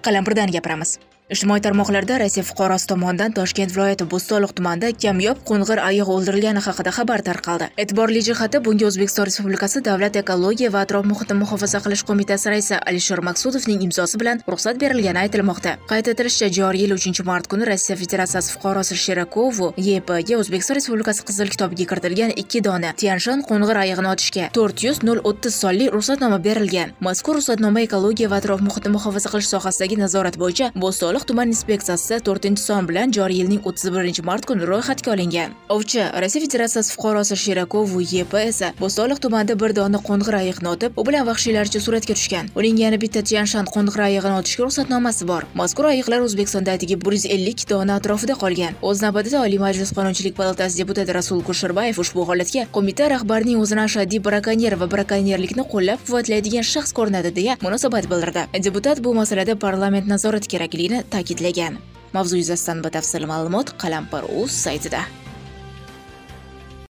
Qalampirdan gapiramiz. Ijtimoiy tarmoqlarda Rossiya fuqarosi tomonidan Toshkent viloyati Bo'stonliq tumanida kamyob qo'ng'ir ayiq o'ldirilgani haqida xabar tarqaldi. E'tiborli jihati, bunga O'zbekiston Respublikasi Davlat ekologiya va atrof muhitni muhofaza qilish qo'mitasi raisi Alisher Maqsudovning imzosi bilan ruxsat berilgani aytilmoqda. Qayd etilishicha, joriy yil 3-mart kuni Rossiya Federatsiyasi fuqarosi Shirakovu YPga O'zbekiston Respublikasi Qizil kitobiga kiritilgan 2 dona Tianshan qo'ng'ir ayiqni otishga 400.030 sonli ruxsatnoma berilgan. Mazkur ruxsatnoma ekologiya va atrof muhitni muhofaza qilish sohasidagi nazorat bo'yicha Bo'stonliq tuman inspeksiyasida 4-son bilan joriy yilning 31-mart kuni ro'yxatga olingan. Ovchi Rossiya Federatsiyasi fuqarosi Shirakovu YP esa Bo'stonliq tumanida bir dona qo'ng'ir ayiqni otib, u bilan vahshiylarcha suratga tushgan. Uning yana bitta Tianshan qo'ng'ir ayiqini otishga ruxsatnomasi bor. Mazkur ayiqlar O'zbekistonda atigi 150 dona atrofida qolgan. O'z navbatida Oliy Majlis Qonunchilik palatasi deputati Rasul Kusherbayev ushbu holatga qo'mita rahbarining o'zini ashaddiy brakonyer va brakonyerlikni qo'llab-quvvatlaydigan shaxs ko'rinadi deya munosabat bildirdi. Deputat bu masalada parlament nazorati kerakligini ta'kidlagan. Mavzu yuzasidan batafsil ma'lumot Qalampir.uz saytida.